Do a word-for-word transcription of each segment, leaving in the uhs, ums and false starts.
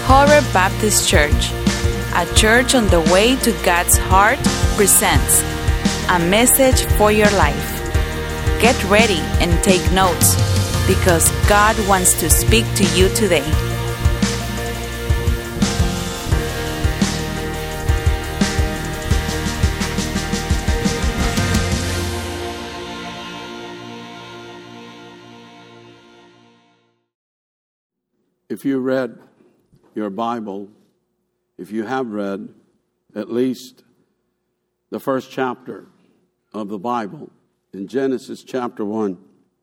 Horeb Baptist Church, a church on the way to God's heart, presents a message for your life. Get ready and take notes, because God wants to speak to you today. If you read your Bible, if you have read at least the first chapter of the Bible, in Genesis chapter one,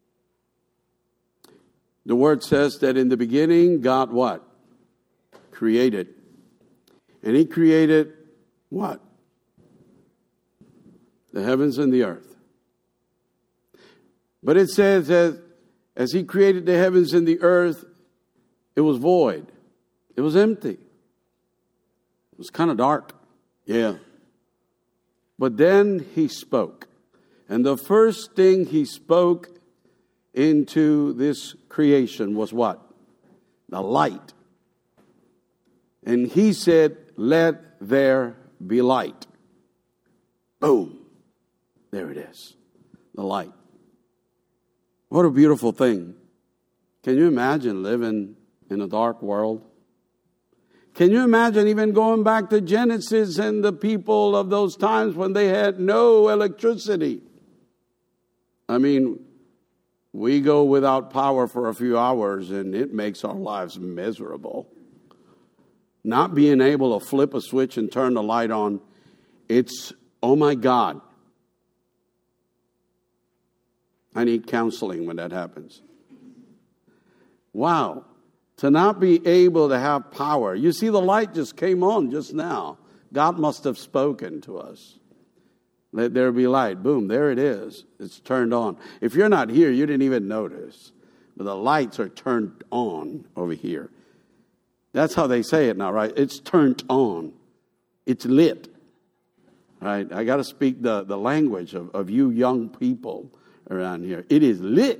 the word says that in the beginning, God what? Created. And He created what? The heavens and the earth. But it says that as He created the heavens and the earth, it was void. It was empty. It was kind of dark. Yeah. But then He spoke. And the first thing He spoke into this creation was what? The light. And He said, "Let there be light." Boom. There it is. The light. What a beautiful thing. Can you imagine living in a dark world? Can you imagine even going back to Genesis and the people of those times when they had no electricity? I mean, we go without power for a few hours and it makes our lives miserable. Not being able to flip a switch and turn the light on, it's, oh my God. I need counseling when that happens. Wow. To not be able to have power. You see, the light just came on just now. God must have spoken to us. Let there be light. Boom, there it is. It's turned on. If you're not here, you didn't even notice. But the lights are turned on over here. That's how they say it now, right? It's turned on. It's lit. Right? I got to speak the, the language of, of you young people around here. It is lit.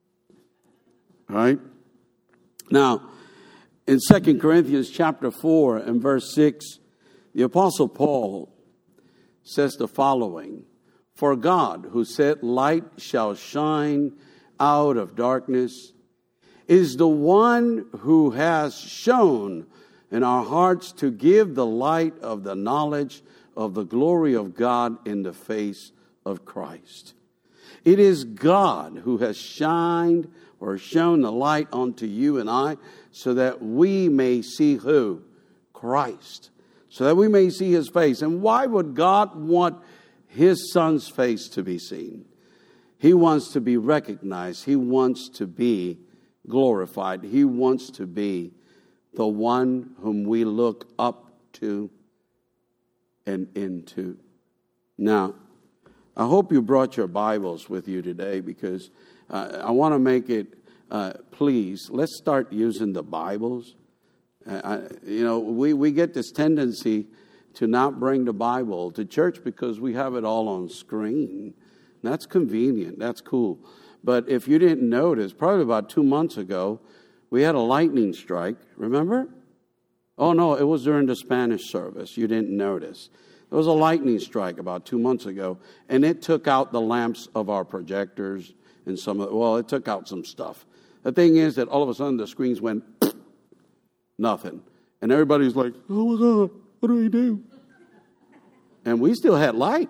Right? Now, in Second Corinthians chapter four and verse six, the Apostle Paul says the following: "For God, who said, 'Light shall shine out of darkness,' is the one who has shown in our hearts to give the light of the knowledge of the glory of God in the face of Christ." It is God who has shined or shown the light unto you and I, so that we may see who? Christ. So that we may see His face. And why would God want His Son's face to be seen? He wants to be recognized. He wants to be glorified. He wants to be the one whom we look up to and into. Now, I hope you brought your Bibles with you today, because uh, I want to make it, uh, please, let's start using the Bibles. Uh, I, you know, we, we get this tendency to not bring the Bible to church because we have it all on screen. That's convenient. That's cool. But if you didn't notice, probably about two months ago, we had a lightning strike. Remember? Oh, no, it was during the Spanish service. You didn't notice. There was a lightning strike about two months ago, and it took out the lamps of our projectors and some of, well, it took out some stuff. The thing is that all of a sudden the screens went, nothing. And everybody's like, "Oh my God, what do we do?" And we still had light.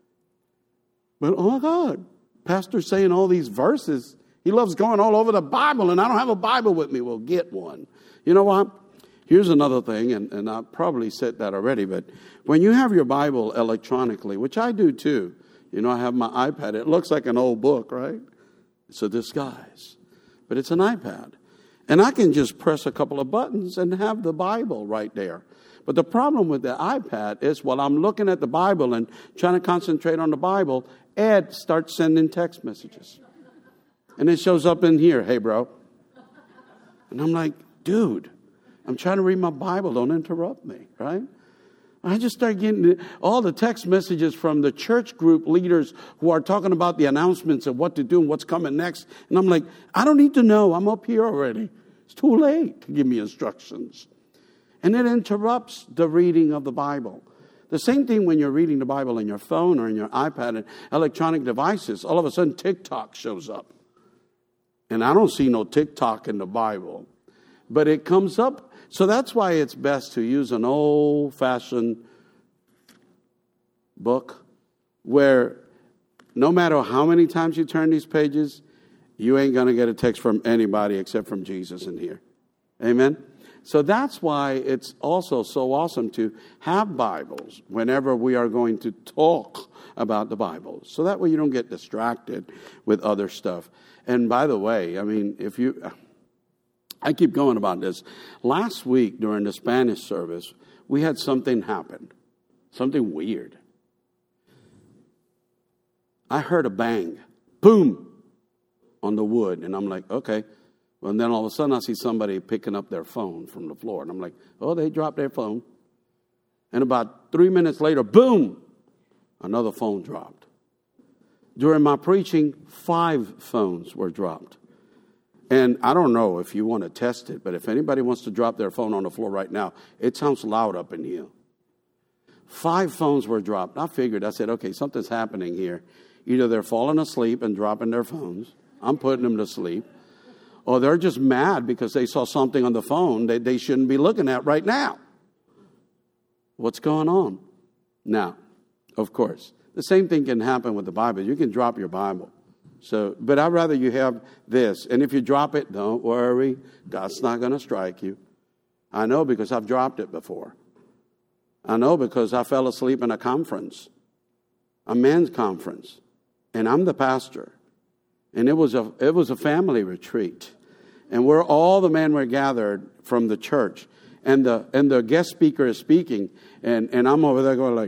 But oh my God, Pastor's saying all these verses. He loves going all over the Bible, and I don't have a Bible with me. Well, get one. You know what? Here's another thing, and, and I probably said that already, but when you have your Bible electronically, which I do too, you know, I have my iPad. It looks like an old book, right? It's a disguise, but it's an iPad. And I can just press a couple of buttons and have the Bible right there. But the problem with the iPad is while I'm looking at the Bible and trying to concentrate on the Bible, Ed starts sending text messages. And it shows up in here, "Hey, bro." And I'm like, dude, I'm trying to read my Bible. Don't interrupt me, right? I just start getting all the text messages from the church group leaders who are talking about the announcements of what to do and what's coming next. And I'm like, I don't need to know. I'm up here already. It's too late to give me instructions. And it interrupts the reading of the Bible. The same thing when you're reading the Bible on your phone or in your iPad and electronic devices. All of a sudden, TikTok shows up. And I don't see no TikTok in the Bible. But it comes up. So that's why it's best to use an old-fashioned book where no matter how many times you turn these pages, you ain't going to get a text from anybody except from Jesus in here. Amen? So that's why it's also so awesome to have Bibles whenever we are going to talk about the Bible. So that way you don't get distracted with other stuff. And by the way, I mean, if you, I keep going about this. Last week during the Spanish service, we had something happen. Something weird. I heard a bang. Boom. On the wood. And I'm like, okay. And then all of a sudden I see somebody picking up their phone from the floor. And I'm like, oh, they dropped their phone. And about three minutes later, boom, another phone dropped. During my preaching, five phones were dropped. And I don't know if you want to test it, but if anybody wants to drop their phone on the floor right now, it sounds loud up in here. Five phones were dropped. I figured, I said, okay, something's happening here. Either they're falling asleep and dropping their phones. I'm putting them to sleep. Or they're just mad because they saw something on the phone that they shouldn't be looking at right now. What's going on? Now, of course, the same thing can happen with the Bible. You can drop your Bible. So, but I'd rather you have this. And if you drop it, don't worry. God's not going to strike you. I know because I've dropped it before. I know because I fell asleep in a conference, a men's conference, and I'm the pastor. And it was a it was a family retreat. And where all the men were gathered from the church. And the and the guest speaker is speaking. And, and I'm over there going like,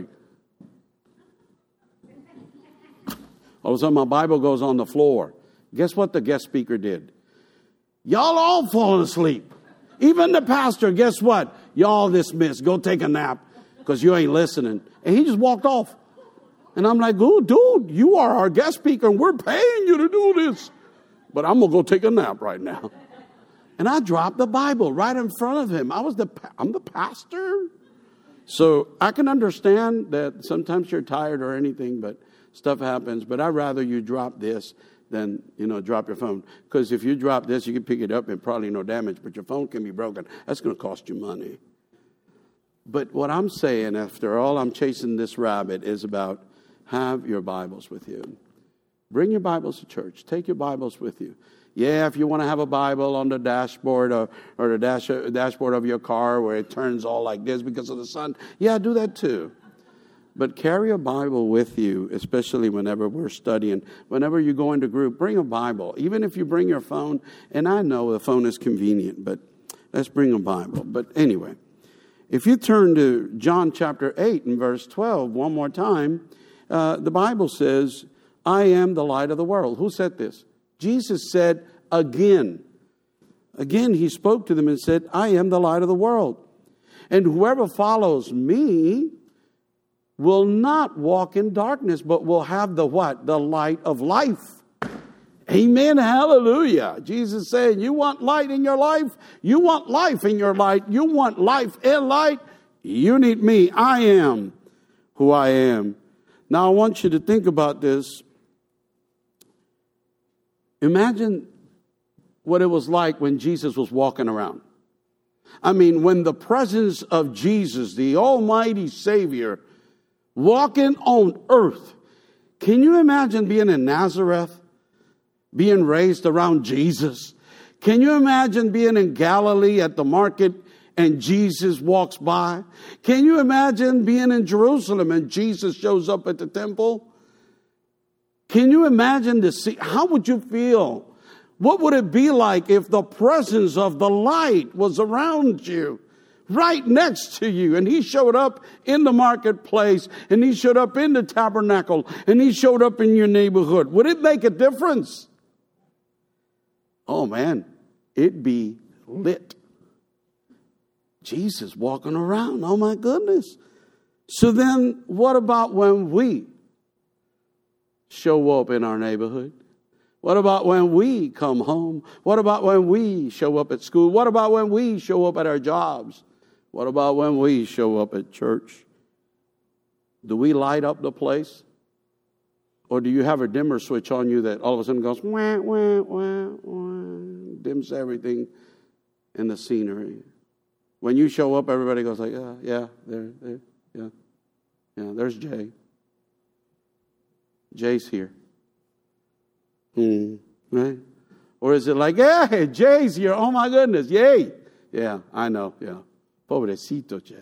all of a sudden my Bible goes on the floor. Guess what the guest speaker did? Y'all all falling asleep. Even the pastor, guess what? Y'all dismissed. Go take a nap because you ain't listening. And he just walked off. And I'm like, oh, dude, you are our guest speaker and we're paying you to do this. But I'm going to go take a nap right now. And I dropped the Bible right in front of him. I was the, I'm the pastor. So I can understand that sometimes you're tired or anything, but stuff happens. But I'd rather you drop this than, you know, drop your phone. Because if you drop this, you can pick it up and probably no damage, but your phone can be broken. That's going to cost you money. But what I'm saying, after all, I'm chasing this rabbit, is about have your Bibles with you. Bring your Bibles to church. Take your Bibles with you. Yeah, if you want to have a Bible on the dashboard or, or the dash, dashboard of your car where it turns all like this because of the sun, yeah, do that too. But carry a Bible with you, especially whenever we're studying. Whenever you go into group, bring a Bible. Even if you bring your phone, and I know the phone is convenient, but let's bring a Bible. But anyway, if you turn to John chapter eight and verse twelve one more time, Uh, the Bible says, I am the light of the world. Who said this? Jesus said again. Again, he spoke to them and said, I am the light of the world. And whoever follows me will not walk in darkness, but will have the what? The light of life. Amen. Hallelujah. Jesus said, you want light in your life? You want life in your life? You want life and light? You need me. I am who I am. Now, I want you to think about this. Imagine what it was like when Jesus was walking around. I mean, when the presence of Jesus, the Almighty Savior, walking on earth. Can you imagine being in Nazareth, being raised around Jesus? Can you imagine being in Galilee at the market and Jesus walks by? Can you imagine being in Jerusalem and Jesus shows up at the temple? Can you imagine to see? How would you feel? What would it be like if the presence of the light was around you, right next to you, and he showed up in the marketplace, and he showed up in the tabernacle, and he showed up in your neighborhood? Would it make a difference? Oh man, it'd be lit. Jesus walking around. Oh my goodness. So then what about when we show up in our neighborhood? What about when we come home? What about when we show up at school? What about when we show up at our jobs? What about when we show up at church? Do we light up the place? Or do you have a dimmer switch on you that all of a sudden goes, wah, wah, wah, wah, dims everything in the scenery? When you show up, everybody goes like, yeah, yeah, there, there, yeah, yeah, there's Jay. Jay's here. Hmm, right? Or is it like, yeah, Jay's here, oh my goodness, yay. Yeah, I know, yeah. Pobrecito Jay.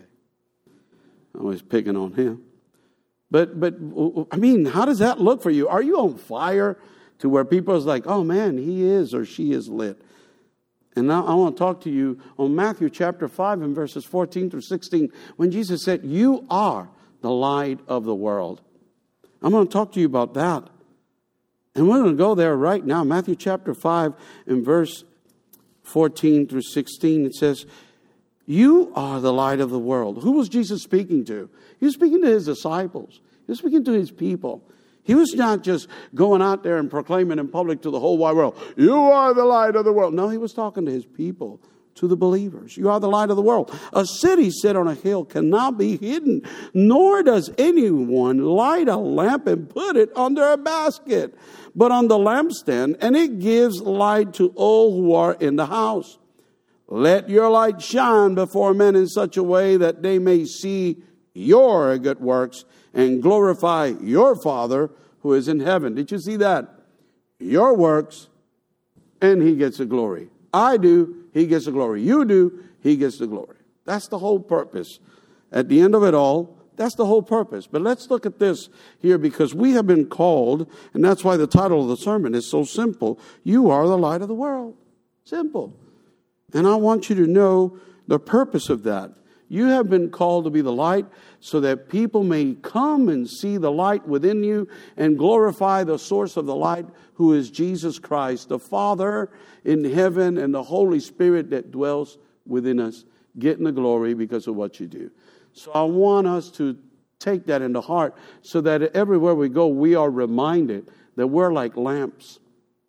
I'm always picking on him. But, but I mean, how does that look for you? Are you on fire to where people is like, oh man, he is or she is lit? And now I want to talk to you on Matthew chapter five and verses fourteen through sixteen, when Jesus said, you are the light of the world. I'm going to talk to you about that. And we're going to go there right now. Matthew chapter five and verse fourteen through sixteen, it says, you are the light of the world. Who was Jesus speaking to? He was speaking to his disciples. He was speaking to his people. He was not just going out there and proclaiming in public to the whole wide world, you are the light of the world. No, he was talking to his people, to the believers. You are the light of the world. A city set on a hill cannot be hidden, nor does anyone light a lamp and put it under a basket, but on the lampstand, and it gives light to all who are in the house. Let your light shine before men in such a way that they may see your good works and glorify your Father who is in heaven. Did you see that? Your works, and he gets the glory. I do, he gets the glory. You do, he gets the glory. That's the whole purpose. At the end of it all, that's the whole purpose. But let's look at this here, because we have been called, and that's why the title of the sermon is so simple. You are the light of the world. Simple. And I want you to know the purpose of that. You have been called to be the light so that people may come and see the light within you and glorify the source of the light, who is Jesus Christ, the Father in heaven and the Holy Spirit that dwells within us, getting the glory because of what you do. So I want us to take that into heart so that everywhere we go, we are reminded that we're like lamps.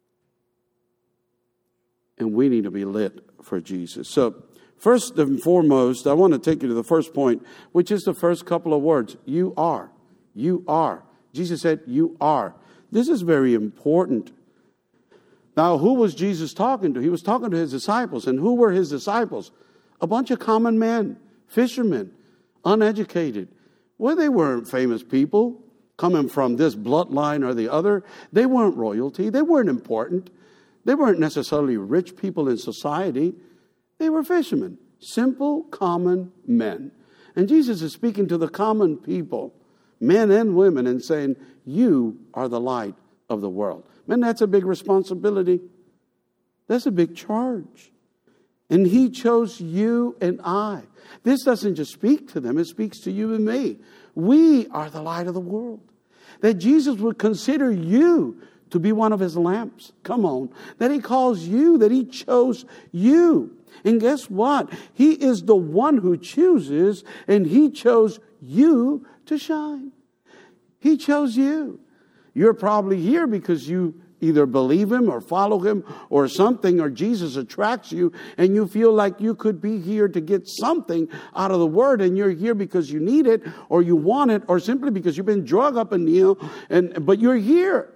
And we need to be lit for Jesus. So, first and foremost, I want to take you to the first point, which is the first couple of words. You are. You are. Jesus said, you are. This is very important. Now, who was Jesus talking to? He was talking to his disciples. And who were his disciples? A bunch of common men, fishermen, uneducated. Well, they weren't famous people coming from this bloodline or the other. They weren't royalty. They weren't important. They weren't necessarily rich people in society. They were fishermen, simple, common men. And Jesus is speaking to the common people, men and women, and saying, you are the light of the world. Man, that's a big responsibility. That's a big charge. And he chose you and I. This doesn't just speak to them, it speaks to you and me. We are the light of the world. That Jesus would consider you to be one of his lamps. Come on. That he calls you, that he chose you. And guess what? He is the one who chooses, and he chose you to shine. He chose you. You're probably here because you either believe him or follow him or something, or Jesus attracts you, and you feel like you could be here to get something out of the word, and you're here because you need it or you want it, or simply because you've been drug up and kneel, and but you're here.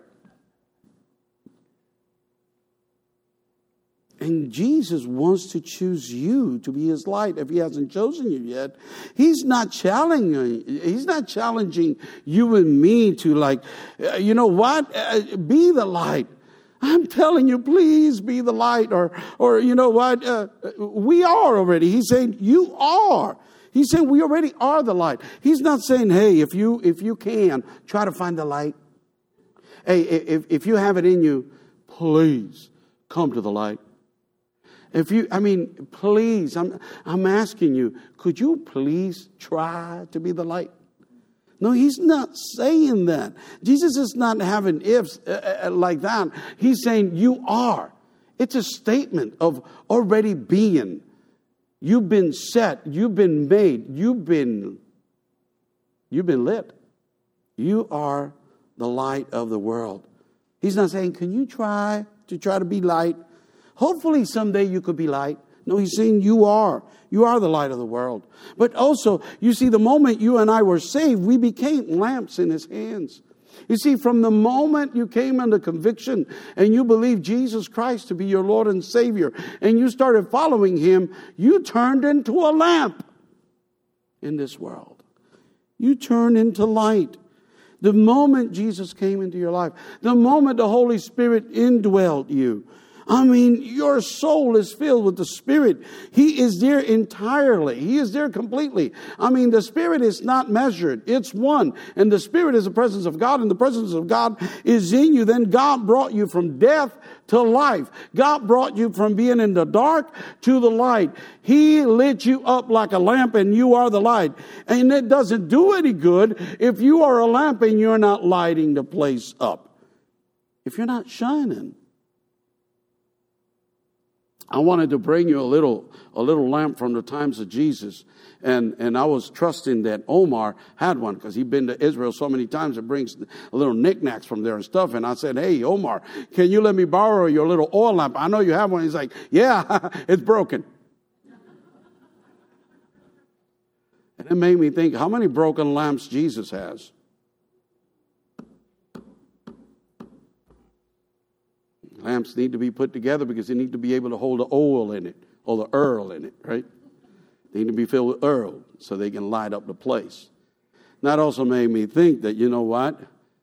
And Jesus wants to choose you to be his light. If he hasn't chosen you yet, he's not challenging. He's not challenging you and me to, like, uh, you know what? Uh, be the light. I'm telling you, please be the light. Or, or you know what? Uh, we are already. He's saying you are. He's saying we already are the light. He's not saying, hey, if you if you can, try to find the light. Hey, if if you have it in you, please come to the light. If you, I mean, please, I'm, I'm asking you, could you please try to be the light? No, he's not saying that. Jesus is not having ifs uh, uh, like that. He's saying you are. It's a statement of already being. You've been set. You've been made. You've been, you've been lit. You are the light of the world. He's not saying, can you try to try to be light? Hopefully someday you could be light. No, he's saying you are. You are the light of the world. But also, you see, the moment you and I were saved, we became lamps in His hands. You see, from the moment you came under conviction and you believed Jesus Christ to be your Lord and Savior, and you started following Him, you turned into a lamp in this world. You turned into light. The moment Jesus came into your life, the moment the Holy Spirit indwelled you, I mean, your soul is filled with the Spirit. He is there entirely. He is there completely. I mean, the Spirit is not measured. It's one. And the Spirit is the presence of God, and the presence of God is in you. Then God brought you from death to life. God brought you from being in the dark to the light. He lit you up like a lamp, and you are the light. And it doesn't do any good if you are a lamp and you're not lighting the place up. If you're not shining. I wanted to bring you a little a little lamp from the times of Jesus. And, and I was trusting that Omar had one because he'd been to Israel so many times. It brings a little knickknacks from there and stuff. And I said, hey, Omar, can you let me borrow your little oil lamp? I know you have one. He's like, yeah, it's broken. And it made me think, how many broken lamps Jesus has? Lamps need to be put together because they need to be able to hold the oil in it, or the oil in it, right? They need to be filled with oil so they can light up the place. That also made me think that, you know what?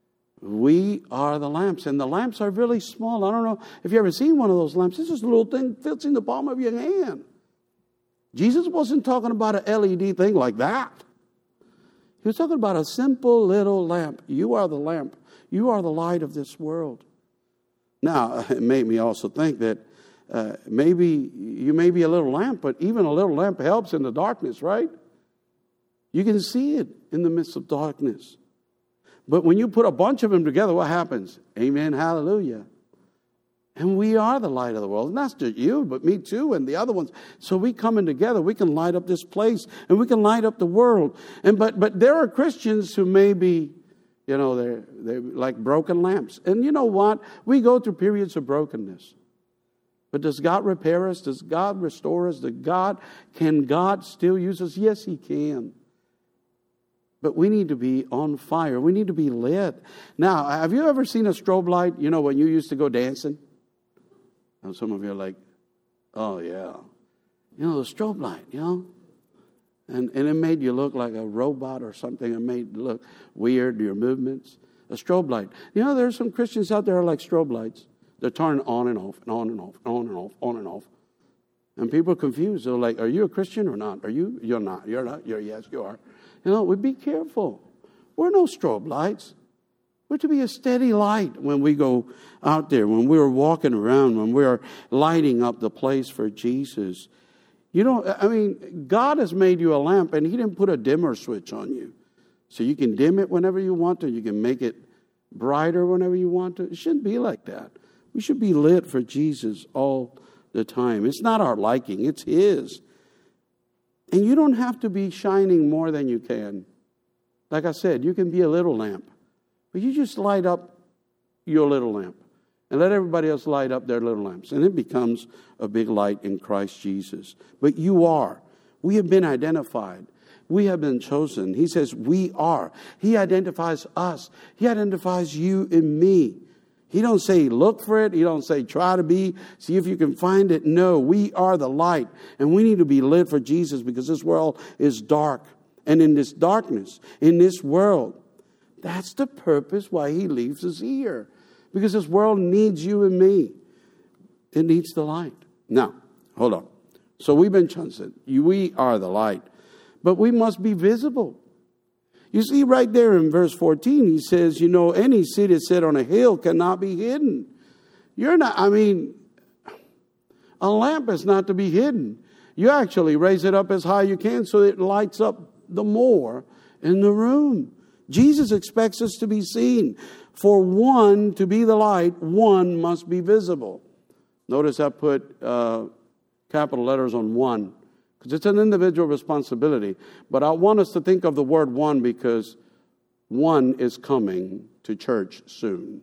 We are the lamps, and the lamps are really small. I don't know if you've ever seen one of those lamps. This is a little thing fits in the palm of your hand. Jesus wasn't talking about an L E D thing like that. He was talking about a simple little lamp. You are the lamp. You are the light of this world. Now, it made me also think that uh, maybe you may be a little lamp, but even a little lamp helps in the darkness, right? You can see it in the midst of darkness. But when you put a bunch of them together, what happens? Amen, hallelujah. And we are the light of the world. And not just you, but me too, and the other ones. So we coming together, we can light up this place, and we can light up the world. And but but there are Christians who may be, you know, they're, they're like broken lamps. And you know what? We go through periods of brokenness. But does God repair us? Does God restore us? Does God, can God still use us? Yes, He can. But we need to be on fire. We need to be lit. Now, have you ever seen a strobe light? You know, when you used to go dancing? And some of you are like, oh, yeah. You know, the strobe light, you know? And, and it made you look like a robot or something. It made you look weird, your movements. A strobe light. You know, there are some Christians out there like strobe lights. They're turning on and off, and on and off, and on and off, on and off. And people are confused. They're like, are you a Christian or not? Are you? You're not. You're not. You're, yes, you are. You know, we be careful. We're no strobe lights. We're to be a steady light when we go out there, when we're walking around, when we're lighting up the place for Jesus. You know, I mean, God has made you a lamp, and He didn't put a dimmer switch on you. So you can dim it whenever you want to. You can make it brighter whenever you want to. It shouldn't be like that. We should be lit for Jesus all the time. It's not our liking. It's His. And you don't have to be shining more than you can. Like I said, you can be a little lamp. But you just light up your little lamp. And let everybody else light up their little lamps. And it becomes a big light in Christ Jesus. But you are. We have been identified. We have been chosen. He says we are. He identifies us. He identifies you and me. He don't say look for it. He don't say try to be. See if you can find it. No, we are the light. And we need to be lit for Jesus because this world is dark. And in this darkness, in this world, that's the purpose why He leaves us here. Because this world needs you and me. It needs the light. Now, hold on. So we've been chosen. We are the light. But we must be visible. You see right there in verse fourteen, He says, you know, any city set on a hill cannot be hidden. You're not, I mean, a lamp is not to be hidden. You actually raise it up as high as you can so it lights up the more in the room. Jesus expects us to be seen. For one to be the light, one must be visible. Notice I put uh, capital letters on one, because it's an individual responsibility. But I want us to think of the word one because one is coming to church soon.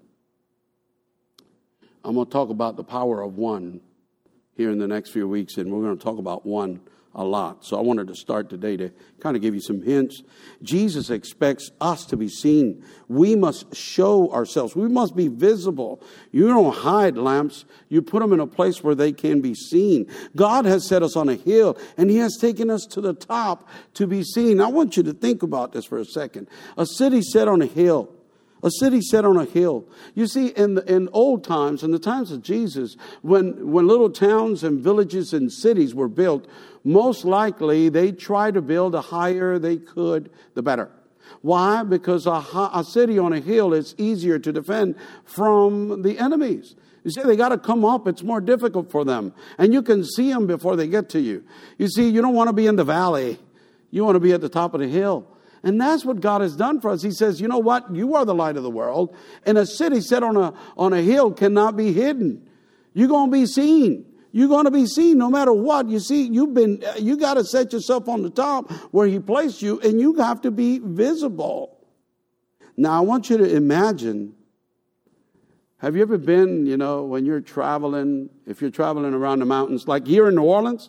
I'm going to talk about the power of one here in the next few weeks, and we're going to talk about one a lot. So I wanted to start today to kind of give you some hints. Jesus expects us to be seen. We must show ourselves. We must be visible. You don't hide lamps. You put them in a place where they can be seen. God has set us on a hill, and He has taken us to the top to be seen. I want you to think about this for a second. A city set on a hill. A city set on a hill. You see, in the, in old times, in the times of Jesus, when, when little towns and villages and cities were built, most likely they tried to build the higher they could, the better. Why? Because a, a city on a hill is easier to defend from the enemies. You see, they got to come up. It's more difficult for them. And you can see them before they get to you. You see, you don't want to be in the valley. You want to be at the top of the hill. And that's what God has done for us. He says, you know what? You are the light of the world. And a city set on a, on a hill cannot be hidden. You're going to be seen. You're going to be seen no matter what. You see, you've been, you got to set yourself on the top where He placed you, and you have to be visible. Now, I want you to imagine, have you ever been, you know, when you're traveling, if you're traveling around the mountains, like here in New Orleans,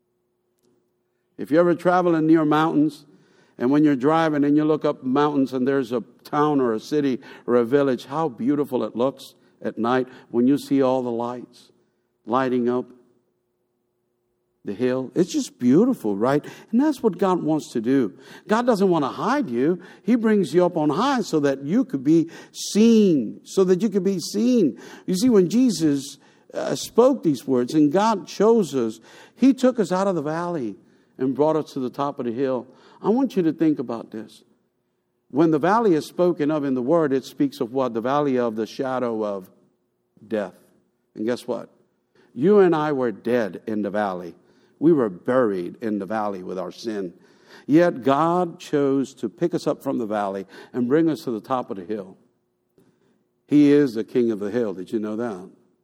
if you're ever traveling near mountains, and when you're driving and you look up mountains and there's a town or a city or a village, how beautiful it looks at night when you see all the lights lighting up the hill. It's just beautiful, right? And that's what God wants to do. God doesn't want to hide you. He brings you up on high so that you could be seen, so that you could be seen. You see, when Jesus uh, spoke these words and God chose us, He took us out of the valley and brought us to the top of the hill. I want you to think about this. When the valley is spoken of in the Word, it speaks of what? The valley of the shadow of death. And guess what? You and I were dead in the valley. We were buried in the valley with our sin. Yet God chose to pick us up from the valley and bring us to the top of the hill. He is the King of the hill. Did you know that?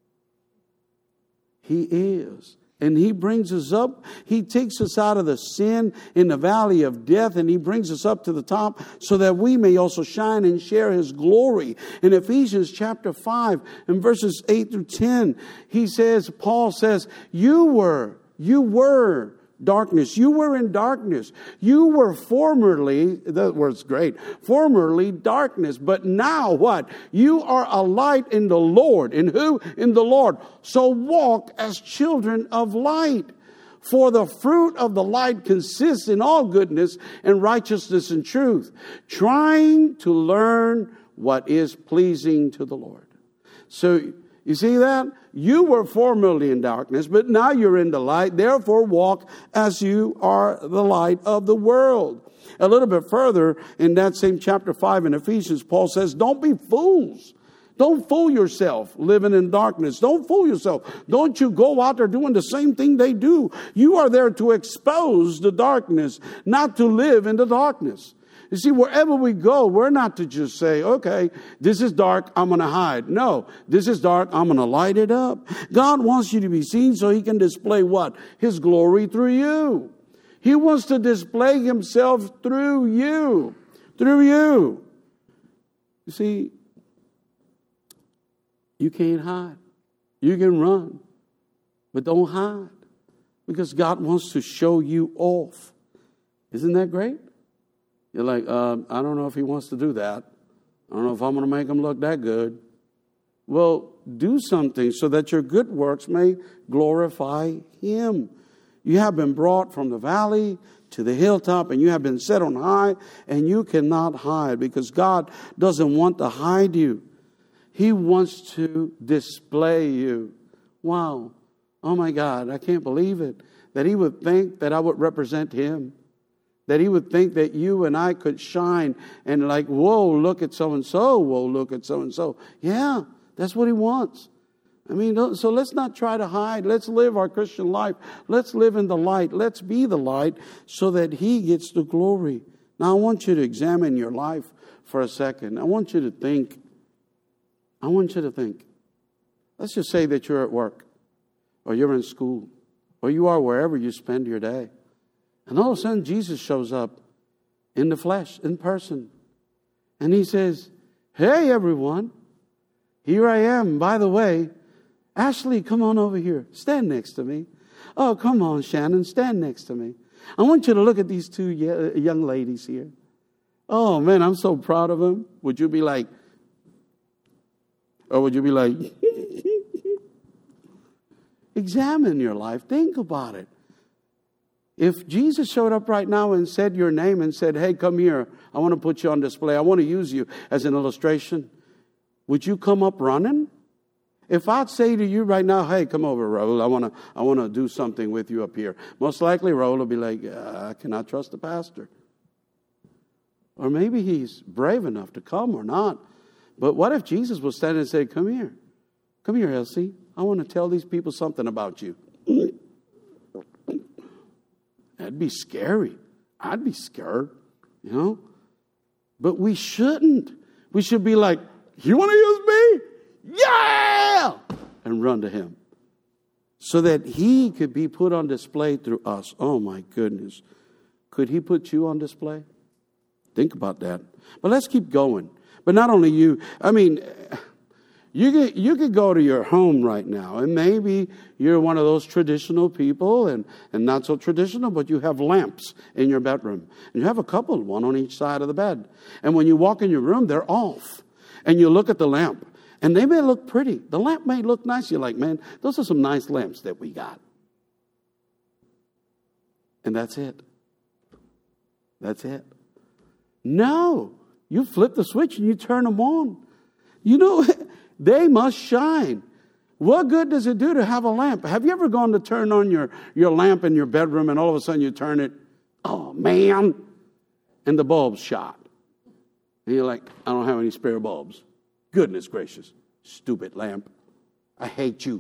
He is. And He brings us up. He takes us out of the sin in the valley of death, and He brings us up to the top so that we may also shine and share His glory. In Ephesians chapter five and verses eight through ten, he says, Paul says, you were, you were darkness. You were in darkness. You were formerly, that word's great, formerly darkness. But now what? You are a light in the Lord. In who? In the Lord. So walk as children of light. For the fruit of the light consists in all goodness and righteousness and truth, trying to learn what is pleasing to the Lord. So you see that? You were formerly in darkness, but now you're in the light. Therefore, walk as you are the light of the world. A little bit further in that same chapter five in Ephesians, Paul says, don't be fools. Don't fool yourself living in darkness. Don't fool yourself. Don't you go out there doing the same thing they do. You are there to expose the darkness, not to live in the darkness. You see, wherever we go, we're not to just say, okay, this is dark, I'm going to hide. No, this is dark, I'm going to light it up. God wants you to be seen so He can display what? His glory through you. He wants to display Himself through you. Through you. You see, you can't hide. You can run, but don't hide. Because God wants to show you off. Isn't that great? You're like, uh, I don't know if He wants to do that. I don't know if I'm going to make Him look that good. Well, do something so that your good works may glorify Him. You have been brought from the valley to the hilltop, and you have been set on high, and you cannot hide because God doesn't want to hide you. He wants to display you. Wow. Oh my God, I can't believe it. That He would think that I would represent Him. That He would think that you and I could shine and like, whoa, look at so-and-so. Whoa, look at so-and-so. Yeah, that's what He wants. I mean, so let's not try to hide. Let's live our Christian life. Let's live in the light. Let's be the light so that He gets the glory. Now, I want you to examine your life for a second. I want you to think. I want you to think. Let's just say that you're at work or you're in school or you are wherever you spend your day. And all of a sudden, Jesus shows up in the flesh, in person. And He says, hey, everyone, here I am. By the way, Ashley, come on over here. Stand next to me. Oh, come on, Shannon, stand next to me. I want you to look at these two young ladies here. Oh, man, I'm so proud of them. Would you be like, or would you be like, examine your life. Think about it. If Jesus showed up right now and said your name and said, hey, come here, I want to put you on display. I want to use you as an illustration. Would you come up running? If I'd say to you right now, hey, come over, Raul, I want to I want to do something with you up here. Most likely, Raul will be like, uh, I cannot trust the pastor. Or maybe he's brave enough to come or not. But what if Jesus was standing and said, come here. Come here, Elsie. I want to tell these people something about you. That'd be scary. I'd be scared, you know. But we shouldn't. We should be like, you want to use me? Yeah! And run to him. So that he could be put on display through us. Oh, my goodness. Could he put you on display? Think about that. But let's keep going. But not only you, I mean, you could, you could go to your home right now, and maybe you're one of those traditional people, and, and not so traditional, but you have lamps in your bedroom. And you have a couple, one on each side of the bed. And when you walk in your room, they're off. And you look at the lamp, and they may look pretty. The lamp may look nice. You're like, man, those are some nice lamps that we got. And that's it. That's it. No. You flip the switch and you turn them on. You know, they must shine. What good does it do to have a lamp? Have you ever gone to turn on your, your lamp in your bedroom and all of a sudden you turn it? Oh, man. And the bulb's shot. And you're like, I don't have any spare bulbs. Goodness gracious. Stupid lamp. I hate you.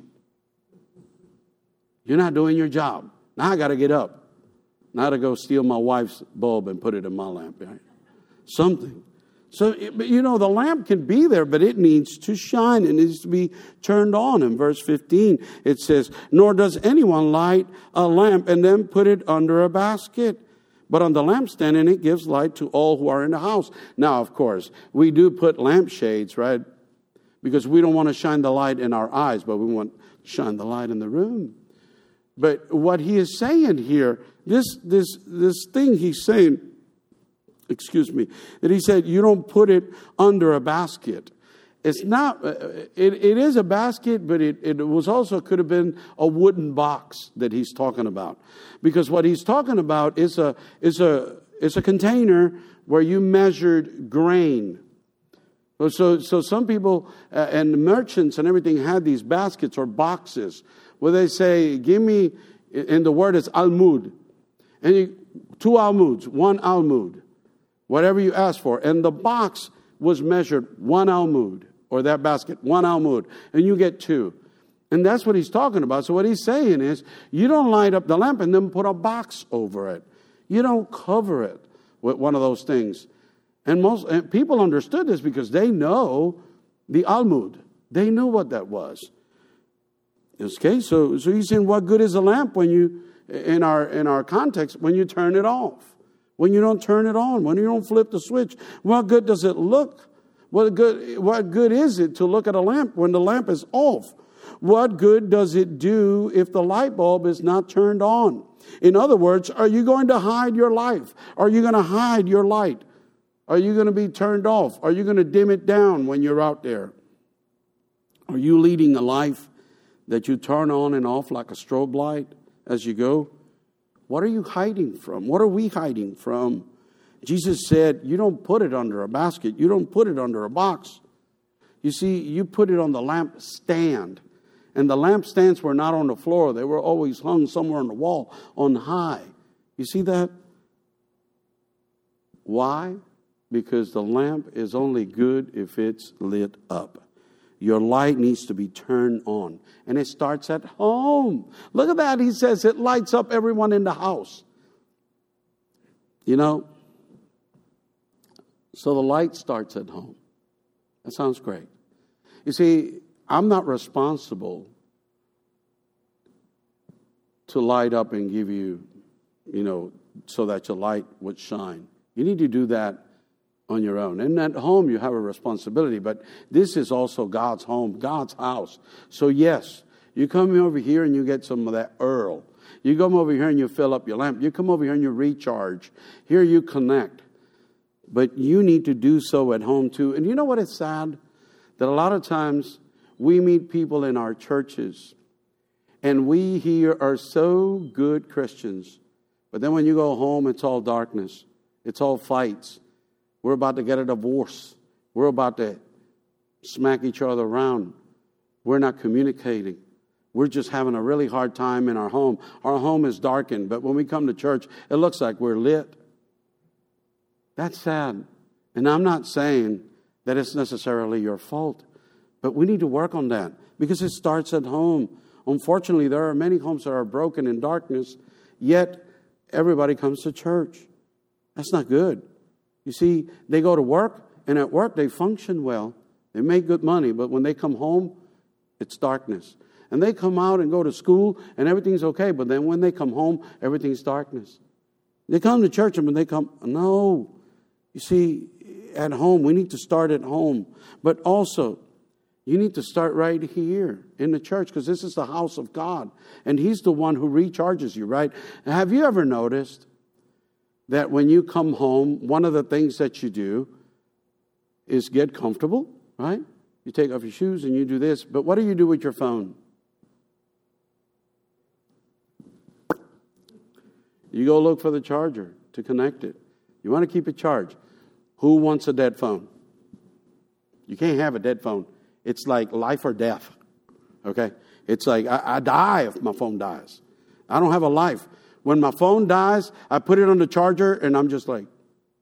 You're not doing your job. Now I got to get up. Now to go steal my wife's bulb and put it in my lamp. Right? Something. So, you know, the lamp can be there, but it needs to shine. It needs to be turned on. In verse fifteen, it says, nor does anyone light a lamp and then put it under a basket, but on the lampstand, and it gives light to all who are in the house. Now, of course, we do put lampshades, right? Because we don't want to shine the light in our eyes, but we want to shine the light in the room. But what he is saying here, this this this thing he's saying, excuse me, that he said you don't put it under a basket. It's not, it, it is a basket, but it, it was also could have been a wooden box that he's talking about. Because what he's talking about is a, is a, is a container where you measured grain. So, so some people uh, and merchants and everything had these baskets or boxes where they say, give me, and the word is almud. And you, two almuds, one almud. Whatever you ask for. And the box was measured one almud, or that basket, one almud. And you get two. And that's what he's talking about. So what he's saying is, you don't light up the lamp and then put a box over it. You don't cover it with one of those things. And most and people understood this because they know the almud. They knew what that was. Okay, so, so he's saying, what good is a lamp when you, in our in our context, when you turn it off? When you don't turn it on, when you don't flip the switch, what good does it look? What good, what good is it to look at a lamp when the lamp is off? What good does it do if the light bulb is not turned on? In other words, are you going to hide your life? Are you going to hide your light? Are you going to be turned off? Are you going to dim it down when you're out there? Are you leading a life that you turn on and off like a strobe light as you go? What are you hiding from? What are we hiding from? Jesus said, you don't put it under a basket. You don't put it under a box. You see, you put it on the lamp stand. And the lamp stands were not on the floor. They were always hung somewhere on the wall, on high. You see that? Why? Because the lamp is only good if it's lit up. Your light needs to be turned on. And it starts at home. Look at that. He says it lights up everyone in the house. You know, so the light starts at home. That sounds great. You see, I'm not responsible to light up and give you, you know, so that your light would shine. You need to do that on your own. And at home, you have a responsibility, but this is also God's home, God's house. So yes, You come over here and you get some of that Earl. You come over here and you fill up your lamp. You come over here and you recharge. Here you connect. But you need to do so at home too. And you know what is sad? That a lot of times we meet people in our churches and we here are so good Christians. But then when you go home, it's all darkness. It's all fights. We're about to get a divorce. We're about to smack each other around. We're not communicating. We're just having a really hard time in our home. Our home is darkened, but when we come to church, it looks like we're lit. That's sad. And I'm not saying that it's necessarily your fault, but we need to work on that because it starts at home. Unfortunately, there are many homes that are broken in darkness, yet everybody comes to church. That's not good. You see, they go to work, and at work they function well. They make good money, but when they come home, it's darkness. And they come out and go to school, and everything's okay, but then when they come home, everything's darkness. They come to church, and when they come, no. You see, at home, we need to start at home. But also, you need to start right here in the church, because this is the house of God, and He's the one who recharges you, right? Have you ever noticed that when you come home, one of the things that you do is get comfortable, right? You take off your shoes and you do this, but what do you do with your phone? You go look for the charger to connect it. You want to keep it charged. Who wants a dead phone? You can't have a dead phone. It's like life or death, okay? It's like I, I die if my phone dies. I don't have a life. When my phone dies, I put it on the charger and I'm just like,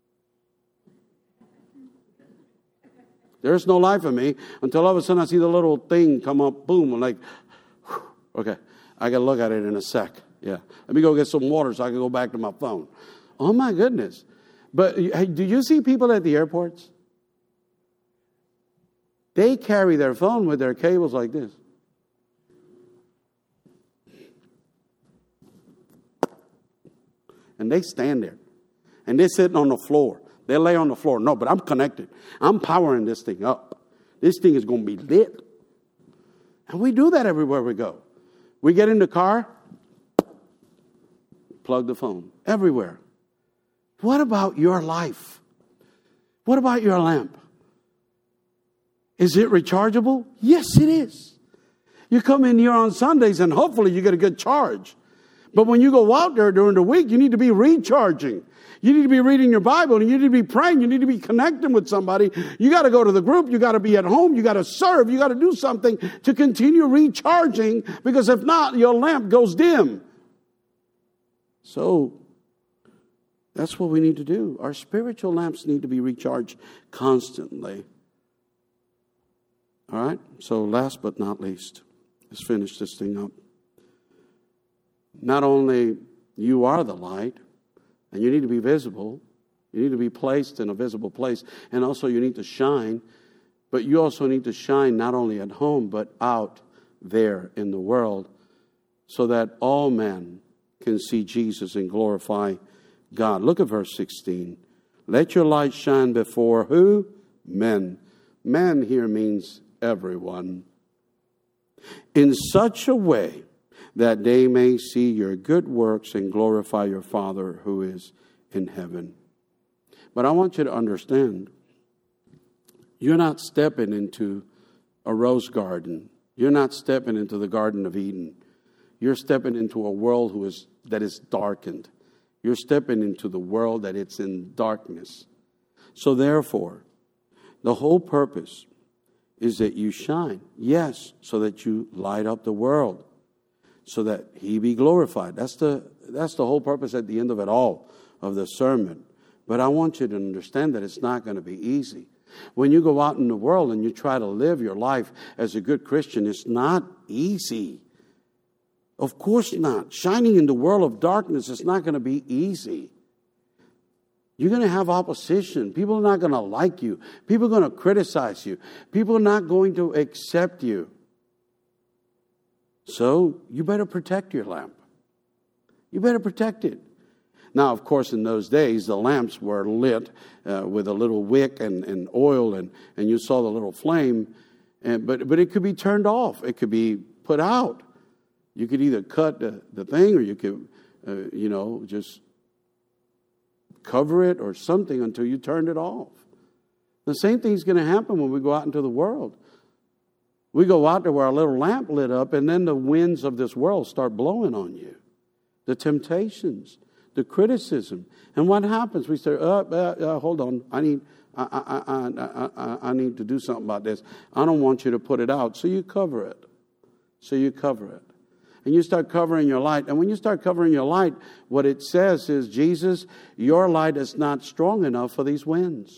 there's no life in me until all of a sudden I see the little thing come up, boom, I'm like, whew, okay, I got to look at it in a sec. Yeah, let me go get some water so I can go back to my phone. Oh my goodness. But hey, do you see people at the airports? They carry their phone with their cables like this. And they stand there. And they're sitting on the floor. They lay on the floor. No, but I'm connected. I'm powering this thing up. This thing is going to be lit. And we do that everywhere we go. We get in the car, plug the phone. Everywhere. What about your life? What about your lamp? Is it rechargeable? Yes, it is. You come in here on Sundays and hopefully you get a good charge. But when you go out there during the week, you need to be recharging. You need to be reading your Bible, and you need to be praying. You need to be connecting with somebody. You got to go to the group. You got to be at home. You got to serve. You got to do something to continue recharging, because if not, your lamp goes dim. So that's what we need to do. Our spiritual lamps need to be recharged constantly. All right? So last but not least, let's finish this thing up. Not only you are the light, and you need to be visible, you need to be placed in a visible place, and also you need to shine, but you also need to shine not only at home, but out there in the world, so that all men can see Jesus and glorify God. Look at verse sixteen. Let your light shine before who? Men. Men here means everyone. In such a way that they may see your good works and glorify your Father who is in heaven. But I want you to understand, you're not stepping into a rose garden. You're not stepping into the Garden of Eden. You're stepping into a world who is that is darkened. You're stepping into the world that it's in darkness. So therefore, the whole purpose is that you shine. Yes, so that you light up the world, so that He be glorified. That's the that's the whole purpose at the end of it all, of the sermon. But I want you to understand that it's not going to be easy. When you go out in the world and you try to live your life as a good Christian, it's not easy. Of course not. Shining in the world of darkness is not going to be easy. You're going to have opposition. People are not going to like you. People are going to criticize you. People are not going to accept you. So you better protect your lamp. You better protect it. Now, of course, in those days, the lamps were lit uh, with a little wick and, and oil, and, and you saw the little flame. And, but, but it could be turned off. It could be put out. You could either cut the, the thing, or you could, uh, you know, just cover it or something until you turned it off. The same thing's going to happen when we go out into the world. We go out there where our little lamp lit up, and then the winds of this world start blowing on you. The temptations, the criticism. And what happens? We say, uh, uh, uh, hold on, I need, I, I, I, I, I need to do something about this. I don't want you to put it out. So you cover it. So you cover it. And you start covering your light. And when you start covering your light, what it says is, Jesus, your light is not strong enough for these winds.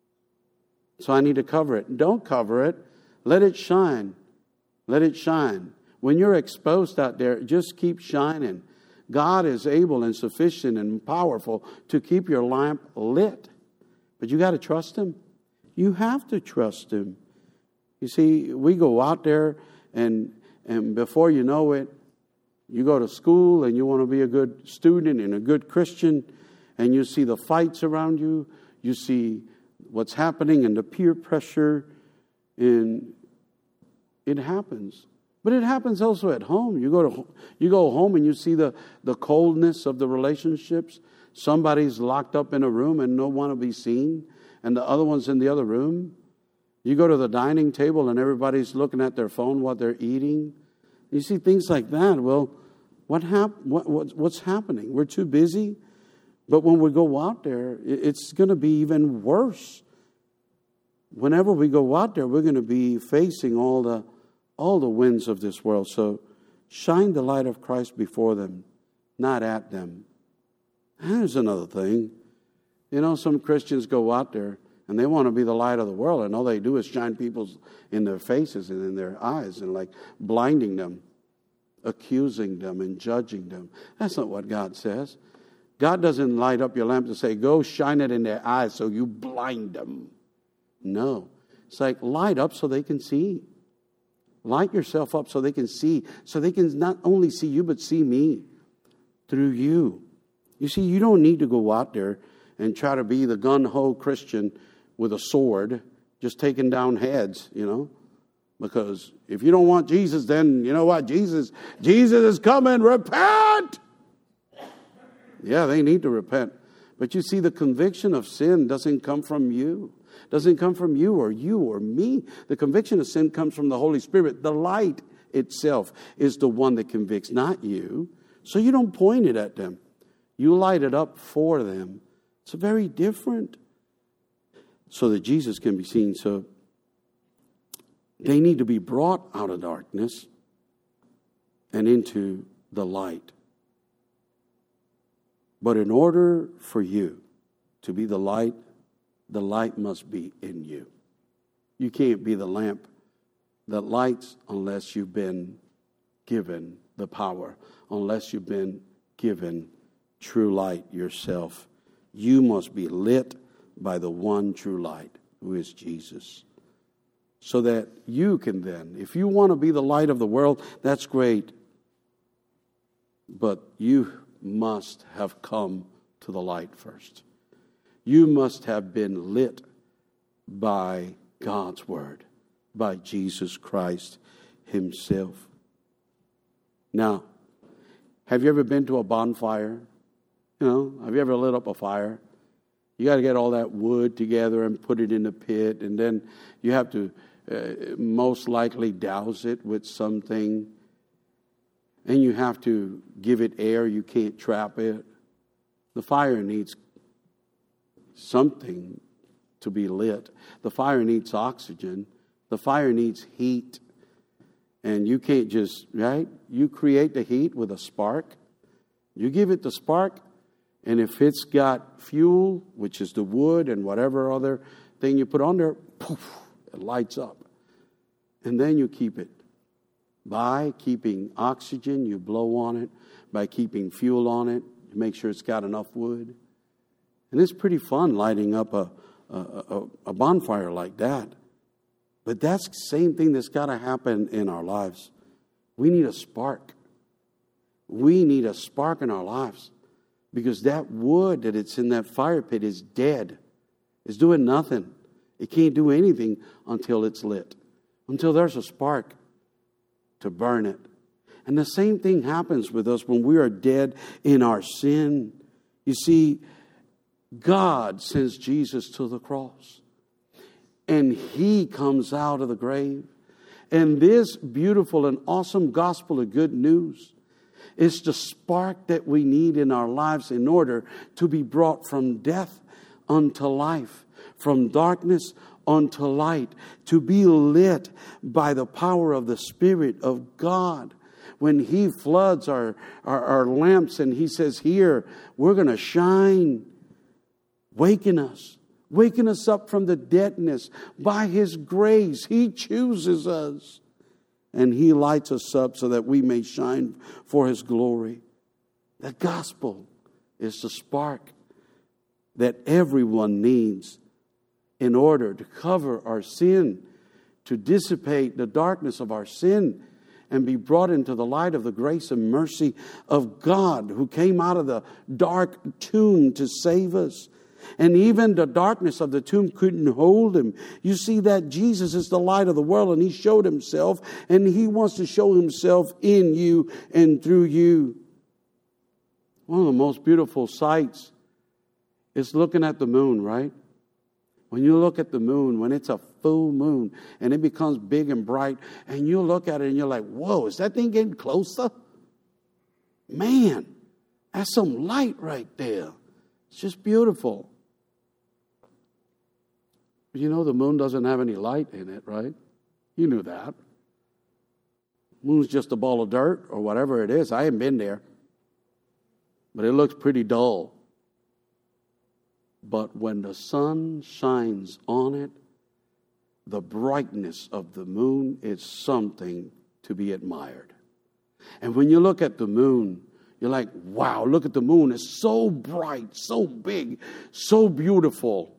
So I need to cover it. Don't cover it. Let it shine. Let it shine. When you're exposed out there, just keep shining. God is able and sufficient and powerful to keep your lamp lit. But you got to trust Him. You have to trust Him. You see, we go out there and and before you know it, you go to school and you want to be a good student and a good Christian, and you see the fights around you. You see what's happening and the peer pressure, and it happens. But it happens also at home. You go to you go home and you see the, the coldness of the relationships. Somebody's locked up in a room and no one will be seen, and the other one's in the other room. You go to the dining table and everybody's looking at their phone while they're eating. You see things like that. Well, what hap- what, what what's happening? We're too busy. But when we go out there, it's going to be even worse. Whenever we go out there, we're going to be facing all the all the winds of this world. So shine the light of Christ before them, not at them. Here's another thing. You know, some Christians go out there and they want to be the light of the world, and all they do is shine people in their faces and in their eyes and like blinding them, accusing them and judging them. That's not what God says. God doesn't light up your lamp to say, go shine it in their eyes so you blind them. No. It's like light up so they can see. Light yourself up so they can see. So they can not only see you, but see me through you. You see, you don't need to go out there and try to be the gun-ho Christian with a sword, just taking down heads, you know. Because if you don't want Jesus, then you know what? Jesus, Jesus is coming. Repent! Yeah, they need to repent. But you see, the conviction of sin doesn't come from you. Doesn't come from you or you or me. The conviction of sin comes from the Holy Spirit. The light itself is the one that convicts, not you. So you don't point it at them. You light it up for them. It's very different. So that Jesus can be seen. So they need to be brought out of darkness and into the light. But in order for you to be the light, the light must be in you. You can't be the lamp that lights unless you've been given the power, unless you've been given true light yourself. You must be lit by the one true light, who is Jesus. So that you can then, if you want to be the light of the world, that's great. But you must have come to the light first. You must have been lit by God's Word, by Jesus Christ Himself. Now, have you ever been to a bonfire? You know, have you ever lit up a fire? You got to get all that wood together and put it in the pit, and then you have to uh, most likely douse it with something, and you have to give it air. You can't trap it. The fire needs something to be lit. The fire needs oxygen. The fire needs heat. And you can't just, right? You create the heat with a spark. You give it the spark, and if it's got fuel, which is the wood and whatever other thing you put on there, poof, it lights up. And then you keep it. By keeping oxygen, you blow on it. By keeping fuel on it, you make sure it's got enough wood. And it's pretty fun lighting up a, a, a, a bonfire like that. But that's the same thing that's got to happen in our lives. We need a spark. We need a spark in our lives. Because that wood that it's in that fire pit is dead. It's doing nothing. It can't do anything until it's lit. Until there's a spark. to burn it. And the same thing happens with us when we are dead in our sin. You see, God sends Jesus to the cross. And He comes out of the grave. And this beautiful and awesome gospel of good news is the spark that we need in our lives in order to be brought from death unto life, from darkness unto light, to be lit by the power of the Spirit of God. When He floods our, our, our lamps and He says, here, we're going to shine, waken us. Waking us up from the deadness by His grace. He chooses us. And He lights us up so that we may shine for His glory. The gospel is the spark that everyone needs in order to cover our sin, to dissipate the darkness of our sin, and be brought into the light of the grace and mercy of God, who came out of the dark tomb to save us. And even the darkness of the tomb couldn't hold Him. You see that Jesus is the light of the world, and He showed Himself, and He wants to show Himself in you and through you. One of the most beautiful sights is looking at the moon, right? When you look at the moon, when it's a full moon, and it becomes big and bright, and you look at it and you're like, whoa, is that thing getting closer? Man, that's some light right there. It's just beautiful. You know the moon doesn't have any light in it, right? You knew that. Moon's just a ball of dirt or whatever it is. I haven't been there. But it looks pretty dull. But when the sun shines on it, the brightness of the moon is something to be admired. And when you look at the moon, you're like, wow, look at the moon. It's so bright, so big, so beautiful.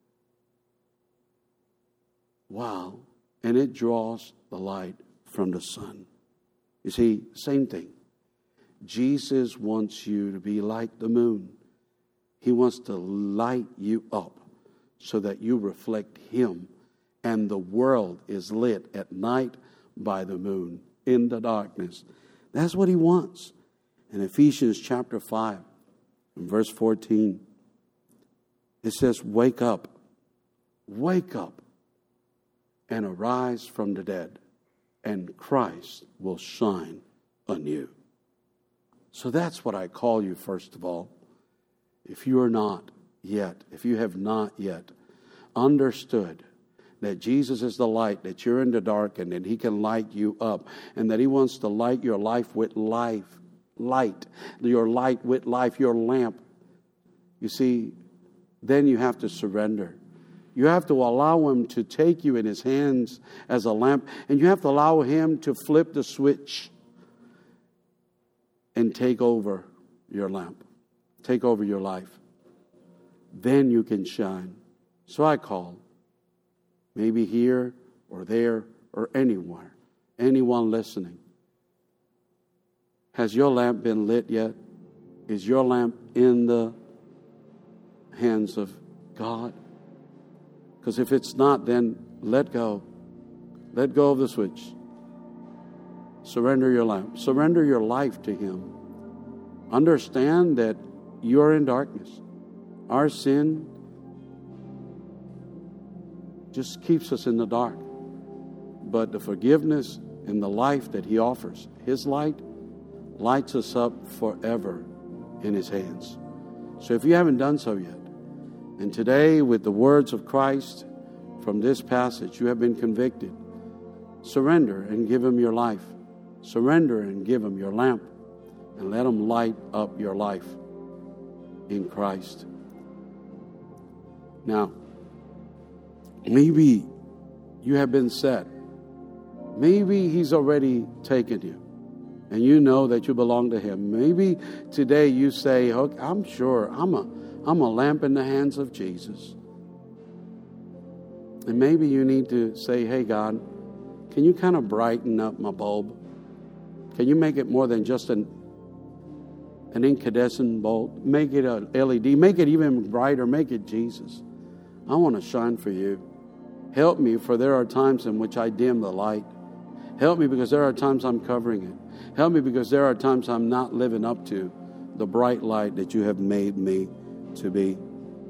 Wow. And it draws the light from the sun. You see, same thing. Jesus wants you to be like the moon. He wants to light you up so that you reflect Him. And the world is lit at night by the moon in the darkness. That's what He wants. In Ephesians chapter five, verse fourteen, it says, wake up, wake up, and arise from the dead, and Christ will shine on you. So that's what I call you, first of all. If you are not yet, if you have not yet understood that Jesus is the light, that you're in the dark, and that He can light you up, and that He wants to light your life with life, light, your light with life, your lamp. You see, then you have to surrender. You have to allow Him to take you in His hands as a lamp, and you have to allow Him to flip the switch and take over your lamp, take over your life. Then you can shine. So I call, maybe here or there or anywhere, anyone listening. Has your lamp been lit yet? Is your lamp in the hands of God? Because if it's not, then let go. Let go of the switch. Surrender your lamp. Surrender your life to Him. Understand that you're in darkness. Our sin just keeps us in the dark. But the forgiveness and the life that He offers, His light, lights us up forever in His hands. So if you haven't done so yet, and today with the words of Christ from this passage, you have been convicted, surrender and give Him your life. Surrender and give Him your lamp, and let Him light up your life in Christ. Now, maybe you have been set. Maybe He's already taken you, and you know that you belong to Him. Maybe today you say, okay, I'm sure I'm a, I'm a lamp in the hands of Jesus. And maybe you need to say, hey, God, can you kind of brighten up my bulb? Can you make it more than just an, an incandescent bulb? Make it an L E D. Make it even brighter. Make it Jesus. I want to shine for you. Help me, for there are times in which I dim the light. Help me because there are times I'm covering it. Help me because there are times I'm not living up to the bright light that you have made me to be.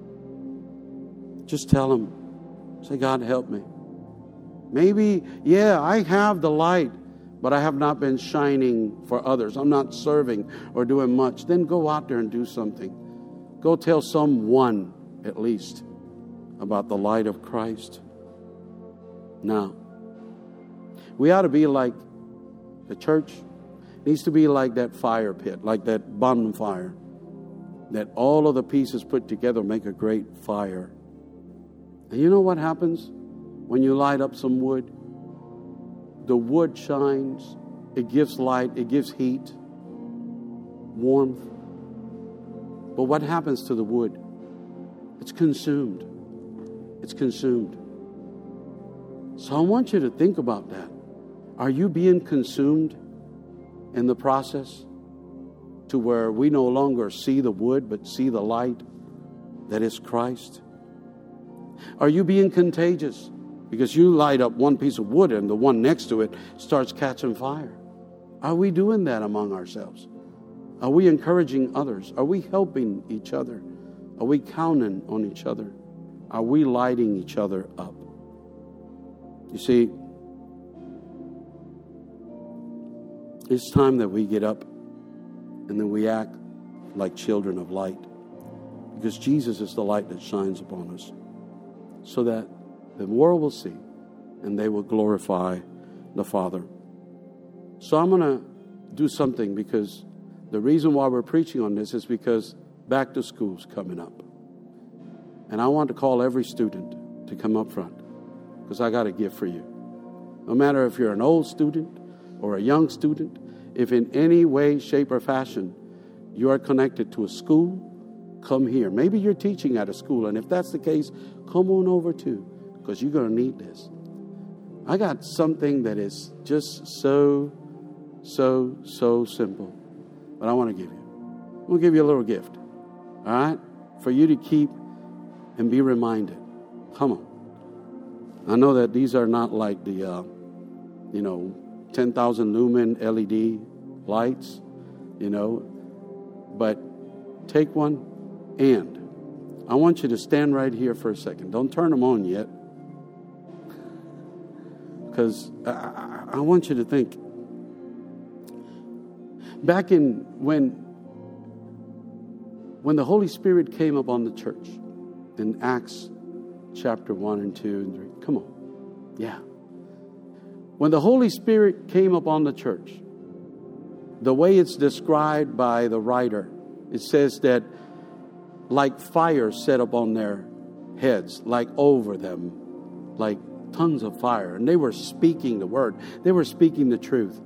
Just tell him. Say, God, help me. Maybe, yeah, I have the light, but I have not been shining for others. I'm not serving or doing much. Then go out there and do something. Go tell someone, at least, about the light of Christ. Now, we ought to be like the church. Needs to be like that fire pit, like that bonfire, that all of the pieces put together make a great fire. And you know what happens when you light up some wood? The wood shines, it gives light, it gives heat, warmth. But what happens to the wood? It's consumed. It's consumed. So I want you to think about that. Are you being consumed in the process to where we no longer see the wood but see the light that is Christ? Are you being contagious because you light up one piece of wood and the one next to it starts catching fire? Are we doing that among ourselves? Are we encouraging others? Are we helping each other? Are we counting on each other? Are we lighting each other up? You see, it's time that we get up and then we act like children of light, because Jesus is the light that shines upon us, so that the world will see and they will glorify the Father. So I'm going to do something, because the reason why we're preaching on this is because back to school's coming up. And I want to call every student to come up front, because I got a gift for you. No matter if you're an old student or a young student, if in any way, shape, or fashion you are connected to a school, come here. Maybe you're teaching at a school, and if that's the case, come on over too, because you're going to need this. I got something that is just so, so, so simple, but I want to give you. I'm going to give you a little gift, all right, for you to keep and be reminded. Come on. I know that these are not like the, uh, you know, ten thousand lumen L E D lights, you know, but take one, and I want you to stand right here for a second. Don't turn them on yet, because I, I, I want you to think. Back in when, when the Holy Spirit came upon the church in Acts chapter one and two and three. Come on. Yeah. When the Holy Spirit came upon the church, the way it's described by the writer, it says that like fire set upon their heads, like over them, like tongues of fire. And they were speaking the word. They were speaking the truth.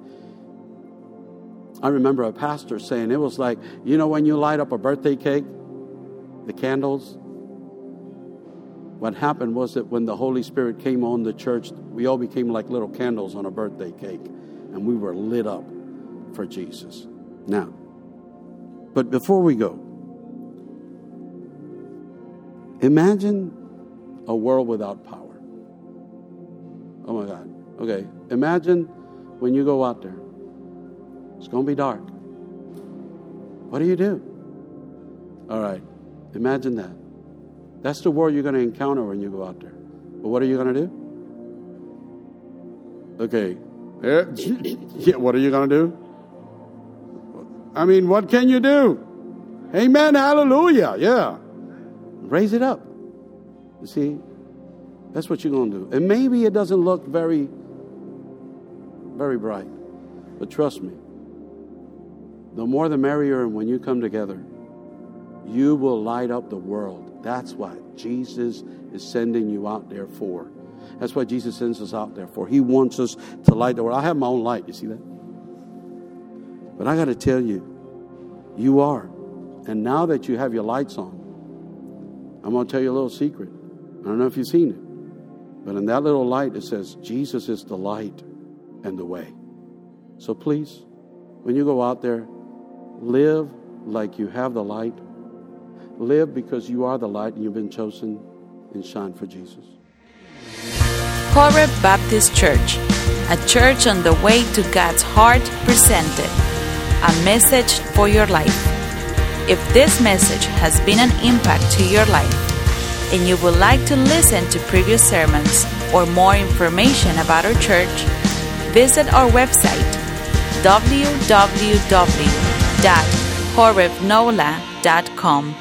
I remember a pastor saying, it was like, you know, when you light up a birthday cake, the candles. What happened was that when the Holy Spirit came on the church, we all became like little candles on a birthday cake, and we were lit up for Jesus. Now, but before we go, imagine a world without power. Oh my God. Okay, imagine when you go out there, it's going to be dark. What do you do? All right, imagine that. That's the world you're going to encounter when you go out there. But what are you going to do? Okay. Yeah, what are you going to do? I mean, what can you do? Amen, hallelujah, yeah. Raise it up. You see, that's what you're going to do. And maybe it doesn't look very, very bright. But trust me, the more the merrier, and when you come together, you will light up the world. That's what Jesus is sending you out there for. That's what Jesus sends us out there for. He wants us to light the world. I have my own light. You see that? But I got to tell you, you are. And now that you have your lights on, I'm going to tell you a little secret. I don't know if you've seen it, but in that little light, it says, Jesus is the light and the way. So please, when you go out there, live like you have the light. Live because you are the light and you've been chosen, and shine for Jesus. Horeb Baptist Church, a church on the way to God's heart, presented A Message for Your Life. If this message has been an impact to your life and you would like to listen to previous sermons or more information about our church, visit our website w w w dot horeb nola dot com.